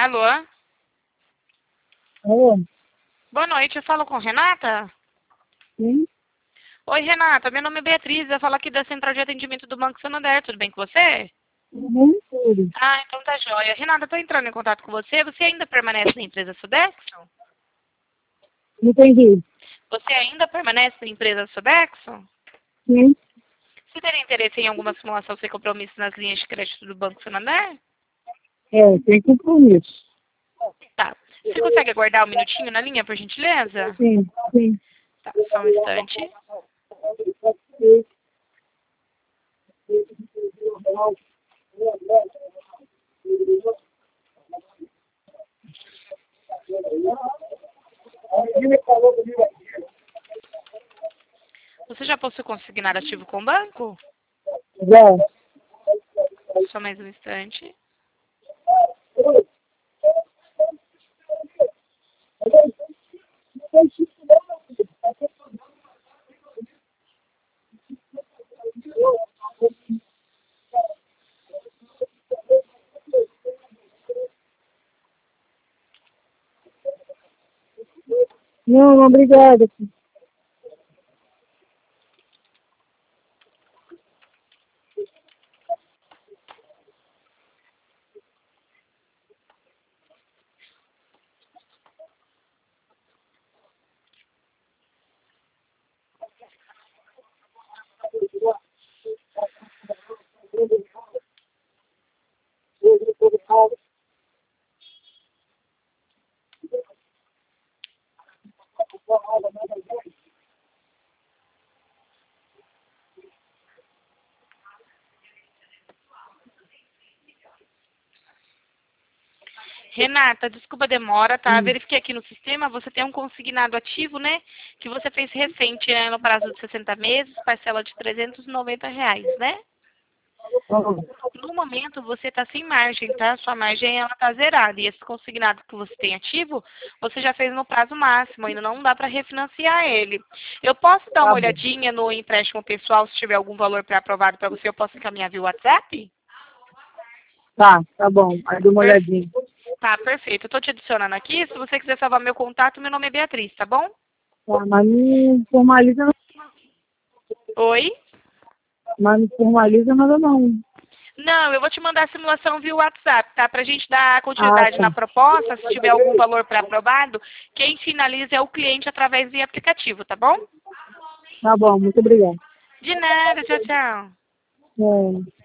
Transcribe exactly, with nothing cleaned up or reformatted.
Alô? Alô? Boa noite, eu falo com Renata? Sim? Oi, Renata, meu nome é Beatriz, eu falo aqui da Central de Atendimento do Banco Santander, tudo bem com você? Uhum, tudo. Ah, então tá jóia. Renata, eu tô entrando em contato com você, você ainda permanece na empresa Sodexo? Não entendi. Você ainda permanece na empresa Sodexo? Sim? Você teria interesse em alguma simulação sem compromisso nas linhas de crédito do Banco Santander? É, tem compromisso. Tá. Você consegue aguardar um minutinho na linha, por gentileza? Sim, sim. Tá, só um instante. Você já possui consignado ativo com o banco? Já. Só mais um instante. Não, não, obrigada. Renata, desculpa a demora, tá? Hum. Verifiquei aqui no sistema, você tem um consignado ativo, né? Que você fez recente, né, no prazo de sessenta meses, parcela de trezentos e noventa reais, né? Ah, No momento, você está sem margem, tá? Sua margem, ela tá zerada. E esse consignado que você tem ativo, você já fez no prazo máximo, ainda não dá para refinanciar ele. Eu posso dar tá uma bom. olhadinha no empréstimo pessoal, se tiver algum valor pré-aprovado para você, eu posso encaminhar via WhatsApp? Tá, tá bom. Aí dou uma Per- olhadinha. Tá, perfeito. Eu tô te adicionando aqui. Se você quiser salvar meu contato, meu nome é Beatriz, tá bom? Tá, mas não formaliza, Oi? mas não formaliza nada não. Não, eu vou te mandar a simulação via WhatsApp, tá? Pra gente dar Ah, continuidade tá. na proposta, se tiver algum valor pré-aprovado, quem finaliza é o cliente através do aplicativo, tá bom? Tá bom, muito obrigada. De nada, tchau, tchau. É.